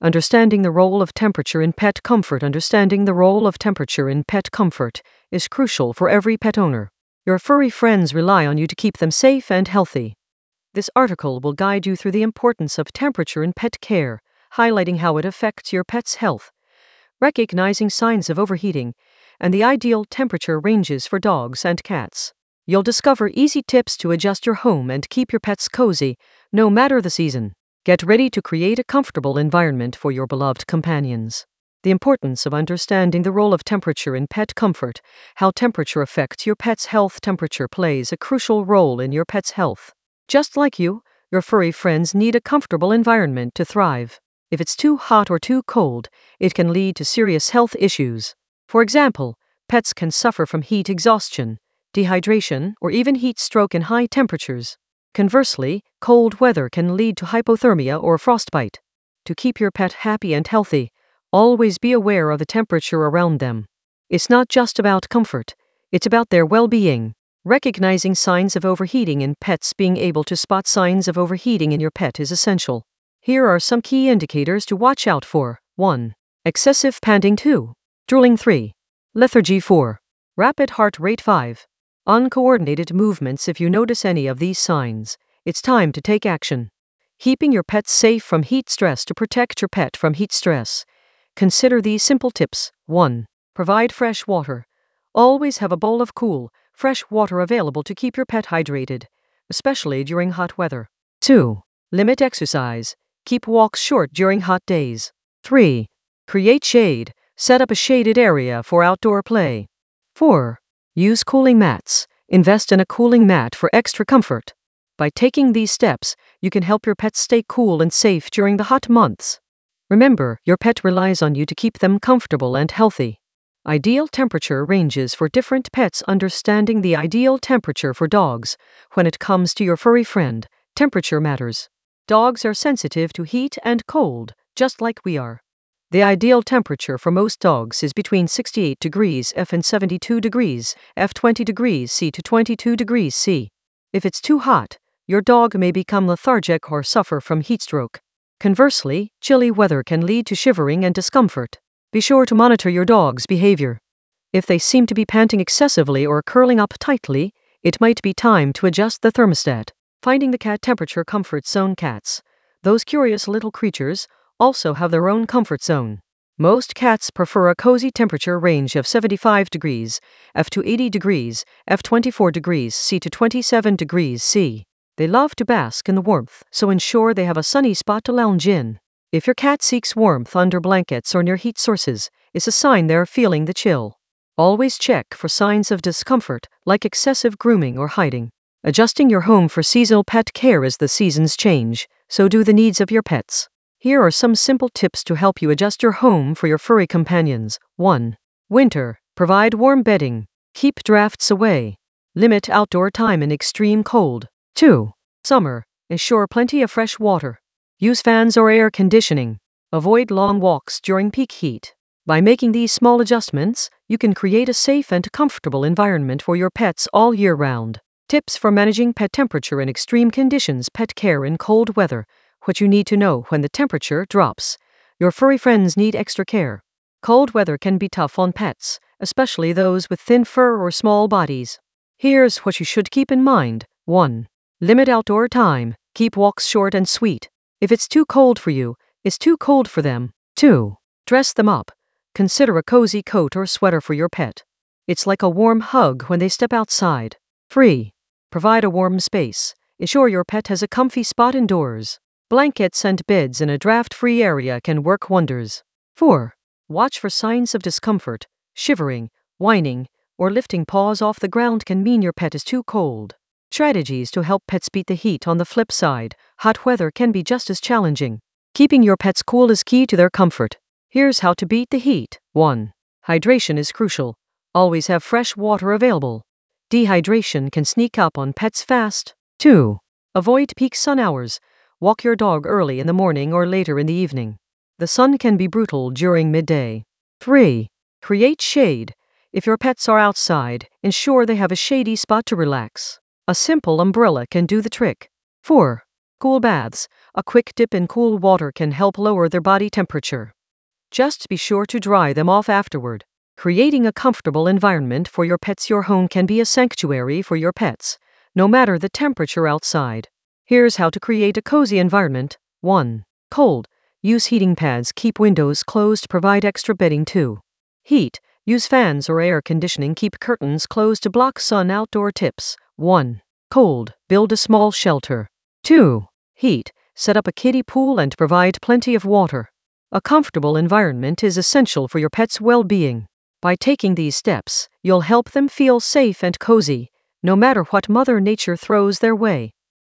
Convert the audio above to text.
Understanding the role of temperature in pet comfort. Understanding the role of temperature in pet comfort is crucial for every pet owner. Your furry friends rely on you to keep them safe and healthy. This article will guide you through the importance of temperature in pet care, highlighting how it affects your pet's health, recognizing signs of overheating, and the ideal temperature ranges for dogs and cats. You'll discover easy tips to adjust your home and keep your pets cozy, no matter the season. Get ready to create a comfortable environment for your beloved companions. The importance of understanding the role of temperature in pet comfort, how temperature affects your pet's health. Temperature plays a crucial role in your pet's health. Just like you, your furry friends need a comfortable environment to thrive. If it's too hot or too cold, it can lead to serious health issues. For example, pets can suffer from heat exhaustion, dehydration, or even heat stroke in high temperatures. Conversely, cold weather can lead to hypothermia or frostbite. To keep your pet happy and healthy, always be aware of the temperature around them. It's not just about comfort, it's about their well-being. Recognizing signs of overheating in pets. Being able to spot signs of overheating in your pet is essential. Here are some key indicators to watch out for. 1. Excessive panting. 2. Drooling. 3. Lethargy. 4. Rapid heart rate. 5. Uncoordinated movements. If you notice any of these signs, it's time to take action. Keeping your pet safe from heat stress. To protect your pet from heat stress, consider these simple tips. 1. Provide fresh water. Always have a bowl of cool, fresh water available to keep your pet hydrated, especially during hot weather. 2. Limit exercise. Keep walks short during hot days. 3. Create shade. Set up a shaded area for outdoor play. 4. Use cooling mats. Invest in a cooling mat for extra comfort. By taking these steps, you can help your pet stay cool and safe during the hot months. Remember, your pet relies on you to keep them comfortable and healthy. Ideal temperature ranges for different pets. Understanding the ideal temperature for dogs. When it comes to your furry friend, temperature matters. Dogs are sensitive to heat and cold, just like we are. The ideal temperature for most dogs is between 68 degrees F and 72 degrees F, 20 degrees C to 22 degrees C. If it's too hot, your dog may become lethargic or suffer from heat stroke. Conversely, chilly weather can lead to shivering and discomfort. Be sure to monitor your dog's behavior. If they seem to be panting excessively or curling up tightly, it might be time to adjust the thermostat. Finding the cat temperature comfort zone. Cats, those curious little creatures, also have their own comfort zone. Most cats prefer a cozy temperature range of 75 degrees F to 80 degrees F, 24 degrees C to 27 degrees C. They love to bask in the warmth, so ensure they have a sunny spot to lounge in. If your cat seeks warmth under blankets or near heat sources, it's a sign they're feeling the chill. Always check for signs of discomfort, like excessive grooming or hiding. Adjusting your home for seasonal pet care. As the seasons change, so do the needs of your pets. Here are some simple tips to help you adjust your home for your furry companions. 1. Winter. Provide warm bedding. Keep drafts away. Limit outdoor time in extreme cold. 2. Summer. Ensure plenty of fresh water. Use fans or air conditioning. Avoid long walks during peak heat. By making these small adjustments, you can create a safe and comfortable environment for your pets all year round. Tips for managing pet temperature in extreme conditions. Pet care in cold weather. What you need to know when the temperature drops. Your furry friends need extra care. Cold weather can be tough on pets, especially those with thin fur or small bodies. Here's what you should keep in mind. 1. Limit outdoor time. Keep walks short and sweet. If it's too cold for you, it's too cold for them. 2. Dress them up. Consider a cozy coat or sweater for your pet. It's like a warm hug when they step outside. 3. Provide a warm space. Ensure your pet has a comfy spot indoors. Blankets and beds in a draft-free area can work wonders. 4. Watch for signs of discomfort. Shivering, whining, or lifting paws off the ground can mean your pet is too cold. Strategies to help pets beat the heat. On the flip side, hot weather can be just as challenging. Keeping your pets cool is key to their comfort. Here's how to beat the heat. 1. Hydration is crucial. Always have fresh water available. Dehydration can sneak up on pets fast. 2. Avoid peak sun hours. Walk your dog early in the morning or later in the evening. The sun can be brutal during midday. 3. Create shade. If your pets are outside, ensure they have a shady spot to relax. A simple umbrella can do the trick. 4. Cool baths. A quick dip in cool water can help lower their body temperature. Just be sure to dry them off afterward. Creating a comfortable environment for your pets. Your home can be a sanctuary for your pets, no matter the temperature outside. Here's how to create a cozy environment. 1. Cold. Use heating pads. Keep windows closed. Provide extra bedding. 2. Heat. Use fans or air conditioning. Keep curtains closed to block sun. Outdoor tips. 1. Cold. Build a small shelter. 2. Heat. Set up a kiddie pool and provide plenty of water. A comfortable environment is essential for your pet's well-being. By taking these steps, you'll help them feel safe and cozy, no matter what Mother Nature throws their way.